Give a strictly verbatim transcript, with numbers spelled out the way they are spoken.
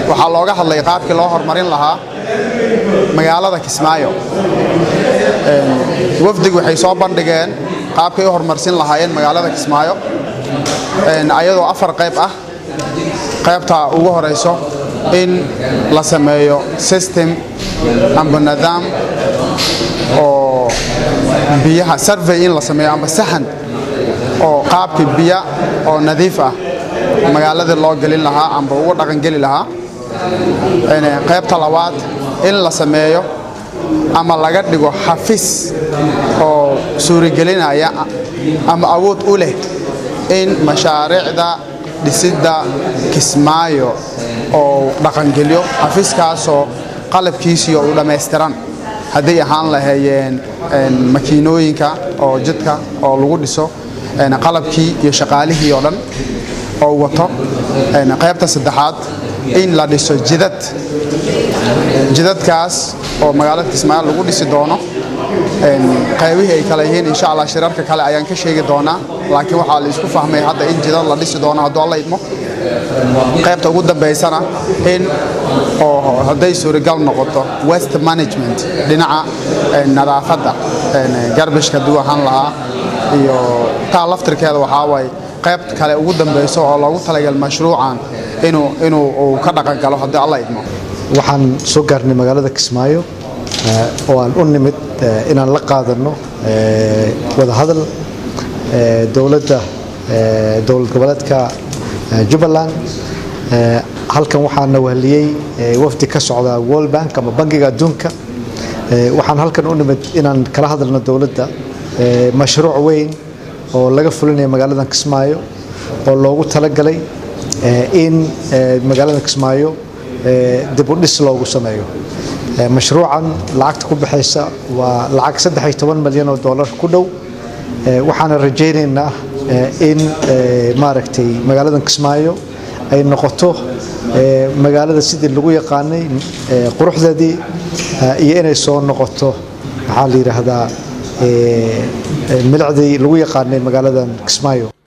waxaa looga hadlay qaabkii loo horumarin lahaa magaalada Kismaayo. wafdigu waxay soo bandhigeen qaabkay u horumarsin lahaayeen magaalada Kismaayo ayadoo afar qayb ah. qaybta ugu horeyso in la sameeyo system amba nidaam oo biyaha survey in la sameeyo amba sahan oo qaabkii biya oo nadiif ah magaalada loo gelin lahaa amba ugu dhaqan geli lahaa. qaybta labaad in la sameeyo ama laga dhigo xafiis oo suuragelinaya ama awood u leh in mashaariicda dhisidda Kismaayo oo dhaqan geliyo xafiiskaas oo qalabkiisa oo dhameystiran haddii ahaan lahaayeen makiinooyinka oo jidka oo lagu dhiso qalabkii iyo shaqaalihii oo dhan oo wato. qaybta saddexaad in la dhiso jidad jidadkaas oo magaalada Kismaayo lagu dhisi doono. qaybihii ay kala yihiin insha Allah shirarka kale ayaan ka sheegi doonaa, laakiin waxaa la isku fahmay hadda in jidad la dhisi doono haddii Allah idmo. qaybta ugu dambeysana in oo hadday suuragal noqoto waste management dhinaca nadaafadda garbishka duwahan lahaa iyo taa laftirkeeda waxaa way qayb kale ugu dambeyso oo loogu talagalay mashruucan inuu inuu ka dhaqan galo haddii Allah idmo. waxaan soo gaarnay magaalada Kismaayo oo aan u nimid inaan la qaadano wada hadal dawladda dawlad goboleedka Jubbaland. halkan waxaan wahliyay wafdi ka socda World Bank ama bangiga adduunka. waxaan halkan u nimid inaan kala hadalno dawladda mashruuc weyn oo laga fulinayo magaalada Kismaayo oo loogu talagalay in magaalada Kismaayo dib u dhis loogu sameeyo. mashruucan lacagta ku bixaysa waa lacag saddex iyo toban milyan oo dollar ku dhow. waxaan rajaynaynaa in maaragtay magaalada Kismaayo ay noqoto magaalada sidii lagu yaqaanay quruxdeedii iyo inay soo noqoto waxa la yiraahdaa milicdii lagu yaqaanay magaalada Kismaayo.